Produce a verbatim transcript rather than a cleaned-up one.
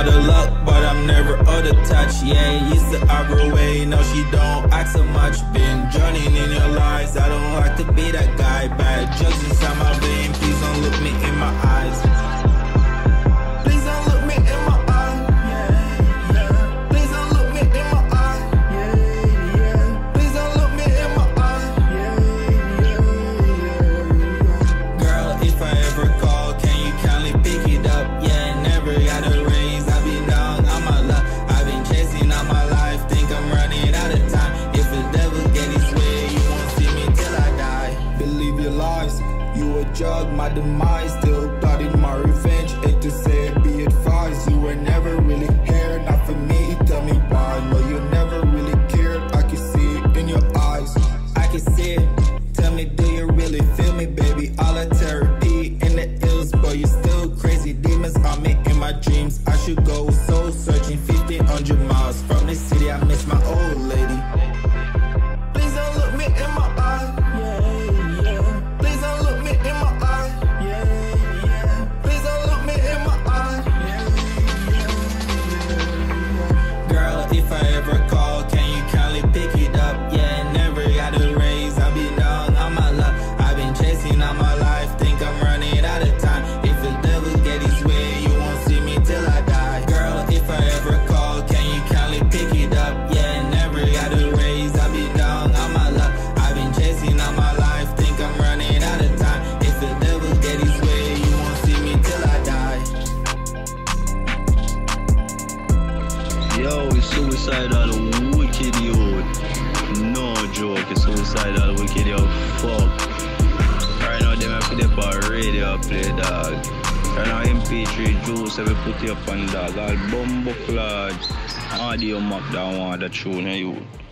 out of luck, but I'm never out of touch. Yeah, used to have her way, now she don't act so much. Been drowning in your lies, I don't like to be that guy. Bad drugs inside my vein, please don't look me in my eyes. Please don't look me in my eyes. Yeah, yeah. Please don't look me in my eyes. Yeah, yeah. Please don't look me in my eyes. Yeah, yeah, yeah. Girl, if I ever call, can you kindly pick it up? Yeah, never got a raise, I've been down on my luck. I've been chasing all my life, think I'm running out of time. If the devil get his way, you won't see me till I die. Believe your lies, you a jug, my demise. Still plotting my revenge, hate to say it, be advised. You were never really here, not for me, tell me why. No, you never really cared, I can see it in your eyes. I can see it, tell me, do you really feel me, baby? All that therapy in the hills, boy, you still crazy. Demons on me in my dreams, I should go soul searching. Fifteen hundred miles from the city, I miss my old lady. Please don't look me in my eye. Yeah, yeah. Please don't look me in my eye. Yeah, yeah. Please don't look me in my eye. Yeah, yeah. Girl, if I ever call, can you kindly pick it up? Yeah, never got a raise, I've been down on my luck. I've been chasing all my life, think I'm running out of time. If the devil get his way, you won't see me till I die. Girl, if I ever call, can you kindly pick it up? Yeah, never got a raise, I've been down on my luck. I've been chasing all my life, think I'm running out of time. If the devil get his way, you won't see me till I die. Yo, it's suicidal wicked youth. No joke, it's suicidal wicked yo. Fuck. Right now them have to dip on radio play, dog. Right now M P three juice we put you up on, dog. All bumbo clad audio mark down one the tune, eh, youth.